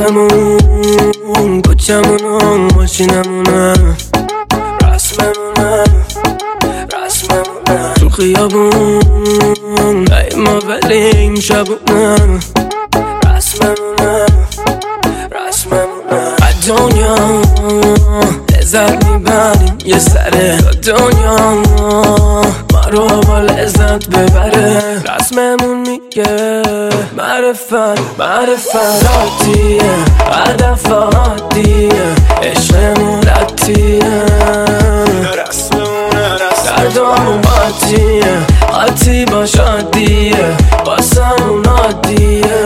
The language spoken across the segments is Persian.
خونمون، کوچمون، ماشینمونه، رسممونه تو خیابون، ای ما ولی این شبونه، رسممونه از دنیا لذت میبریم یه سره، دنیا ما رو با لذت ببره. رسممون میگه معرفت عادیه، هدف عادیه، عشقمون ردیه، دردامون عادی باش عادیه، واسمون عادیه.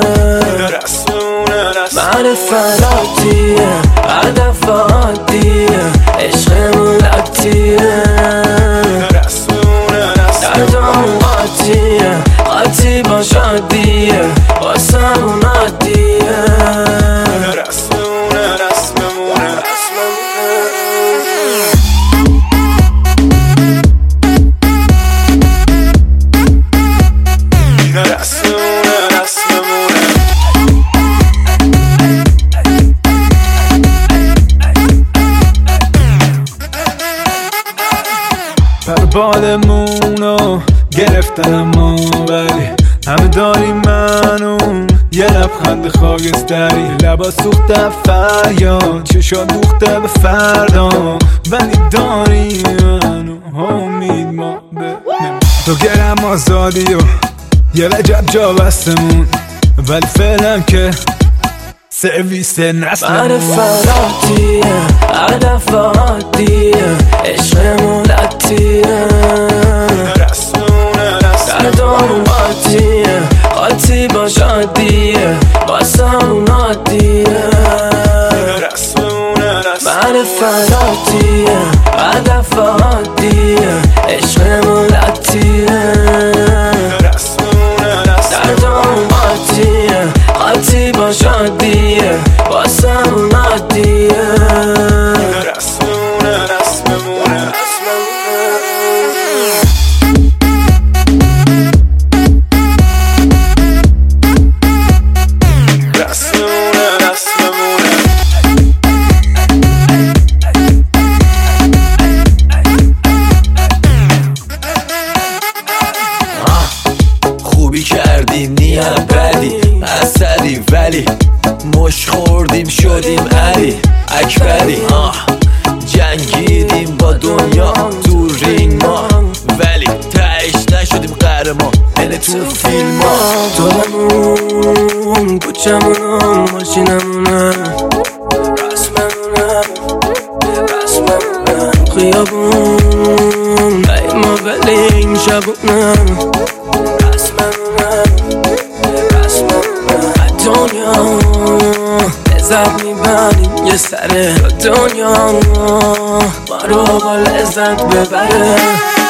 معرفت عادیه، هدف عادیه، عشقمون ردیه، دردامون عادی باش عادیه، واسمون عادیه. بالمونو گرفتن اما ولی همه داریم منو یه لبخند خاکستری، لبا سوخته فریاد، چشا دوخته به فردا، ولی داریم منو امید ما ببینیم. تو گرم آزادی و یه وجب جا بستمون، ولی فعلا که سرویس نسلمون. معرفت عادیه، هدف عادیه، عشقمون ردیه، دردامون عادی باش عادیه، واسمون عادیه. معرفت عادیه، هدف عادیه، عشقمون ردیه، دردامون عادی باش عادیه، واسمون عادیه. خوبی کردیم نیت بدی اثری، ولی مش خوردیم شدیم علی اکبری. جنگیدیم با دنیا تو رینگ ما، ولی تهش نشدیم قهرمان یعنی تو فیلم ها. دلمون، کوچمون، ماشینمونه، رسممونه خیابون، ای ما ولی این شبونه، رسممونه از دنیا لذت میبریم یه سره، دنیا ما رو با لذت ببره.